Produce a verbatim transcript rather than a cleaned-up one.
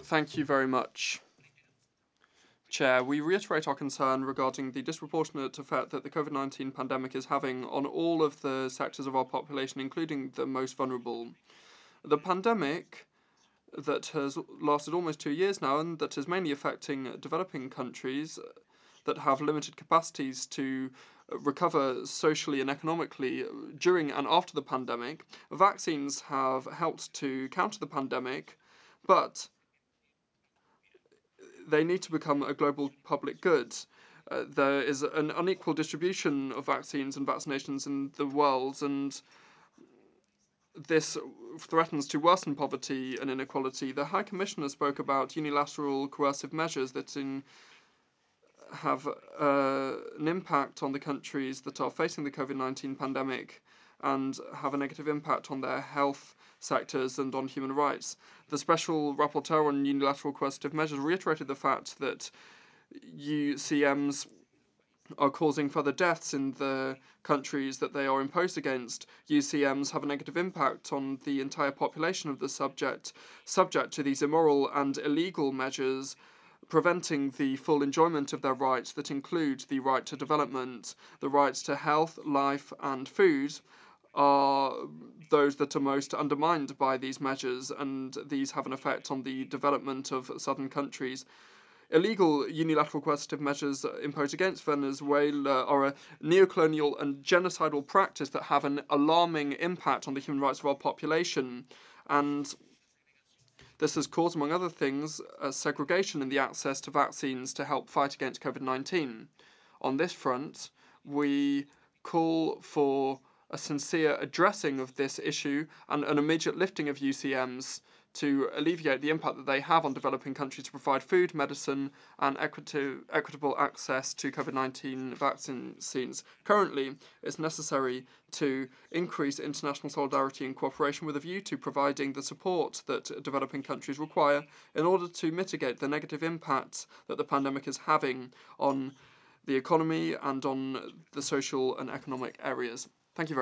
Thank you very much, Chair. We reiterate our concern regarding the disproportionate effect that the COVID nineteen pandemic is having on all of the sectors of our population, including the most vulnerable. The pandemic that has lasted almost two years now and that is mainly affecting developing countries that have limited capacities to recover socially and economically during and after the pandemic. Vaccines have helped to counter the pandemic, but they need to become a global public good. Uh, there is an unequal distribution of vaccines and vaccinations in the world, and this threatens to worsen poverty and inequality. The High Commissioner spoke about unilateral coercive measures that in, have uh, an impact on the countries that are facing the COVID nineteen pandemic and have a negative impact on their health sectors and on human rights. The Special Rapporteur on Unilateral Coercive Measures reiterated the fact that U C Ms are causing further deaths in the countries that they are imposed against. U C Ms have a negative impact on the entire population of the subject, subject to these immoral and illegal measures, preventing the full enjoyment of their rights that include the right to development, the rights to health, life, and food, are those that are most undermined by these measures, and these have an effect on the development of southern countries. Illegal unilateral coercive measures imposed against Venezuela are a neocolonial and genocidal practice that have an alarming impact on the human rights of our population, and this has caused, among other things, a segregation in the access to vaccines to help fight against COVID nineteen. On this front, we call for a sincere addressing of this issue and an immediate lifting of U C Ms to alleviate the impact that they have on developing countries to provide food, medicine, and equity, equitable access to COVID nineteen vaccines. Currently, it's necessary to increase international solidarity and cooperation with a view to providing the support that developing countries require in order to mitigate the negative impact that the pandemic is having on the economy and on the social and economic areas. Thank you very